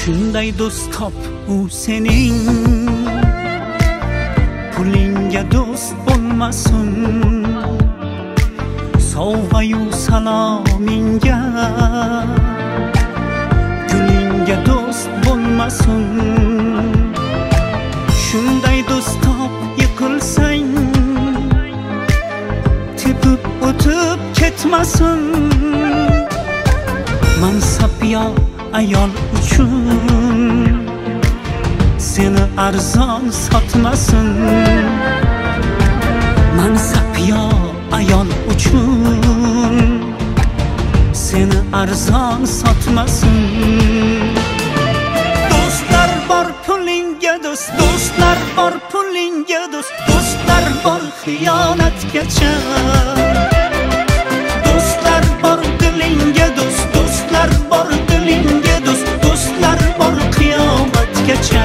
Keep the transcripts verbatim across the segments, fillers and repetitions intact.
Shunday do'st top u sening, pulingga do'st bo'lmasin. Sovg'a-yu salomingga, gulingga do'st bo'lmasin. Shunday do'st top yiqilsang, tepib o'tib ketmasin. Mansab yo ayol uchun seni arzon sotmasin. Mansab yo ayol uchun seni arzon sotmasin. Do'stlar bor pulingga do'st, do'stlar bor pulingga do'st, do'stlar bor xiyonatgacha. Do'stlar bor dilingga do'st, do'stlar bor dilingga do'st, do'stlar bor qiyomatgacha.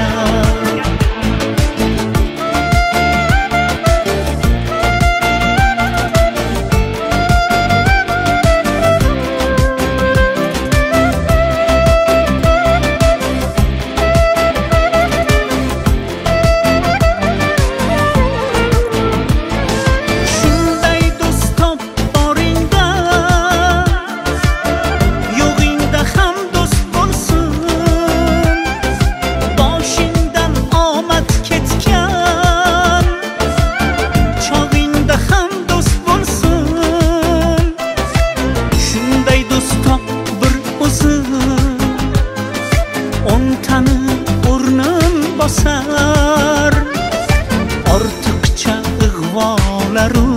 Ortiqcha ig'volaru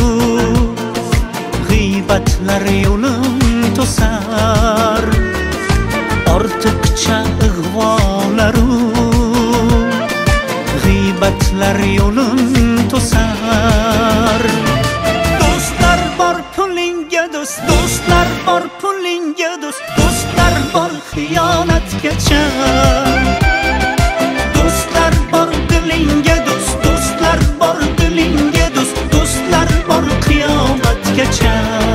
g'iybatlar yo'lim to'sar. Ortiqcha ig'volaru g'iybatlar yo'lim to'sar. Do'stlar bor pulingga do'st, do'stlar bor pulingga do'st, do'stlar bor xiyonatgacha. Do'stlar bor dilingga do'st, do'stlar bor dilingga do'st, do'stlar bor qiyomatgacha.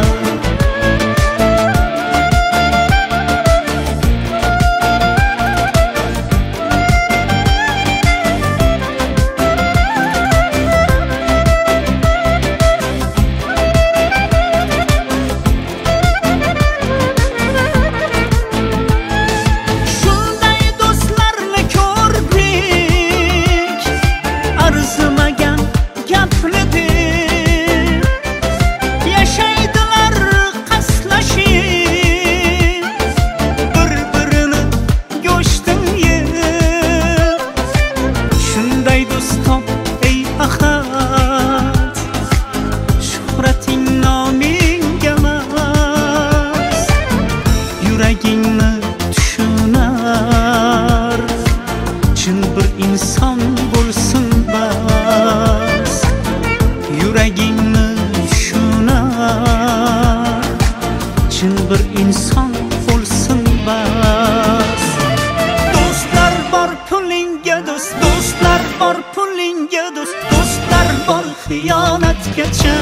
Yuragingni tushunar, chin bir inson bo'lsin bas. Yuragingni tushunar, chin bir inson bo'lsin bas. Do'stlar bor pulingga do'st, do'stlar bor pulingga do'st, do'stlar bor xiyonatgacha.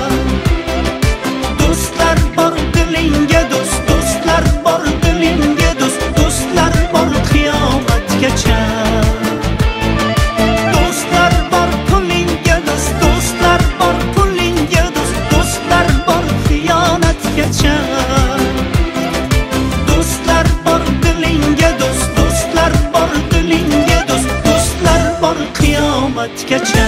Do'stlar bor dilingga do'st, do'stlar bor dilingga do'st, do'stlar bor qiyomatgacha. Do'stlar bor pulingga do'st, do'stlar bor pulingga do'st, do'stlar bor xiyonatgacha. Do'stlar bor dilingga do'st, do'stlar bor dilingga do'st, do'stlar bor qiyomatgacha.